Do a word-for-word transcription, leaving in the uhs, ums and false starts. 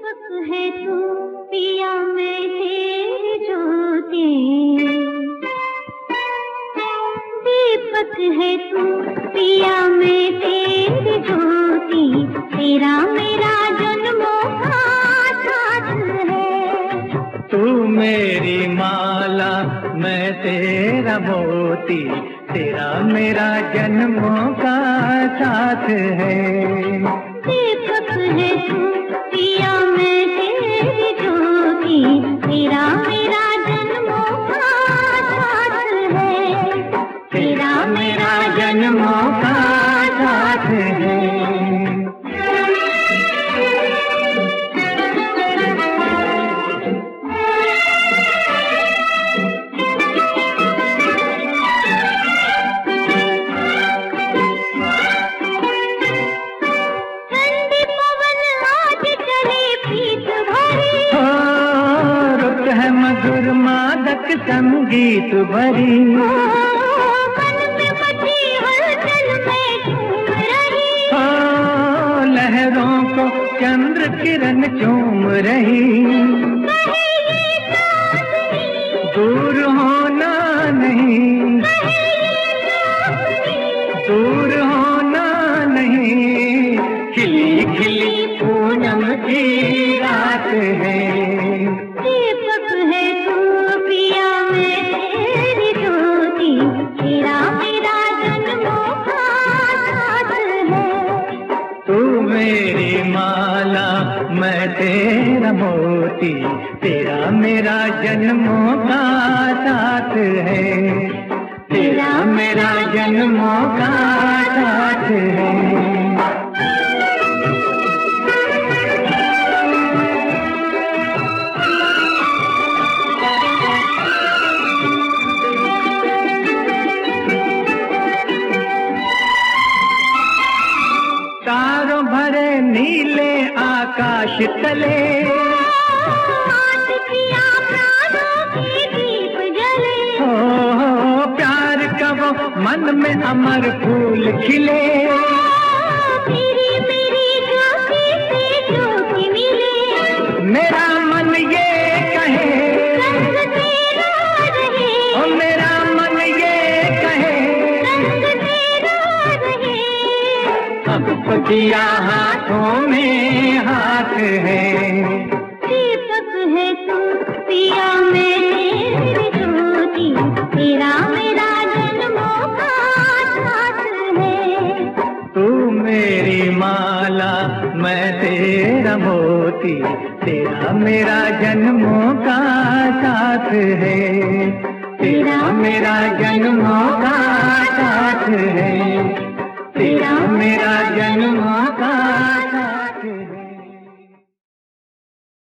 दीपक है तू पिया मैं तेरी ज्योति, दीपक है तू पिया मैं तेरी ज्योति, तेरा मेरा जन्मों का साथ है। तू मेरी माला मैं तेरा मोती, तेरा मेरा जन्मों का साथ है। दीपक है तू पिया मैं तेरी ज्योति, तेरा मेरा जन्मों का साथ है, तेरा मेरा जन्मों का साथ है। मधुर मादक संगीत भरी, मन में बची हलचल में झूम रही, लहरों को चंद्र किरण चूम रही। दूर होना नहीं, दूर होना नहीं, खिली खिली पूनम की रात है। दीपक है तू पिया मैं तेरी ज्योति, तेरा मेरा जन्मों का साथ है। तू मेरी माला मैं तेरा मोती, तेरा मेरा जन्मों का साथ है, तेरा मेरा जन्मों का साथ है। तारों भरे नीले आकाश तले, आज किया प्राणों के दीप जले, हो प्यार का वो मन में अमर फूल खिले। मेरी मेरी ज्योति से ज्योति मिले, मेरा मन ये कहे रंग तेरा रहे, ओ मेरा मन ये कहे रंग तेरा रहे। अब पतिया हाथों में हाथ है। दीपक है तू पिया मैं तेरी ज्योति, तेरा मेरा जन्मों का साथ है। तू मेरी माला मैं तेरा मोती, तेरा मेरा जन्मों का साथ है, तेरा मेरा जन्मों का साथ है।